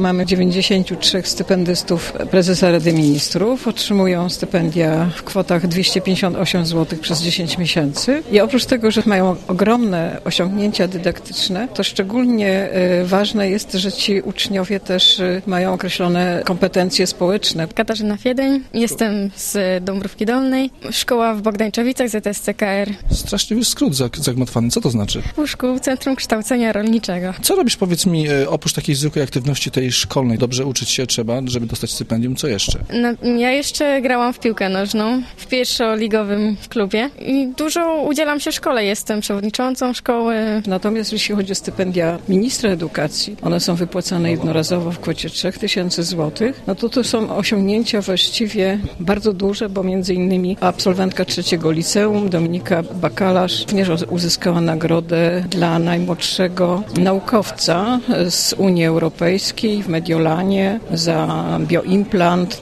Mamy 93 stypendystów prezesa Rady Ministrów. Otrzymują stypendia w kwotach 258 zł przez 10 miesięcy. I oprócz tego, że mają ogromne osiągnięcia dydaktyczne, to szczególnie ważne jest, że ci uczniowie też mają określone kompetencje społeczne. Katarzyna Fiedeń, jestem z Dąbrówki Dolnej. Szkoła w Bogdańczowicach, ZSCKR. Straszliwy skrót zagmatwany. Co to znaczy? Szkół Centrum Kształcenia Rolniczego. Co robisz, powiedz mi, oprócz takiej zwykłej aktywności tej szkolnej? Dobrze uczyć się trzeba, żeby dostać stypendium. Co jeszcze? Ja jeszcze grałam w piłkę nożną w pierwszoligowym klubie i dużo udzielam się szkole. Jestem przewodniczącą szkoły. Natomiast jeśli chodzi o stypendia ministra edukacji, one są wypłacane jednorazowo w kwocie 3000 zł. To są osiągnięcia właściwie bardzo duże, bo między innymi absolwentka 3. liceum, Dominika Bakalarz, również uzyskała nagrodę dla najmłodszego naukowca z Unii Europejskiej w Mediolanie za bioimplant.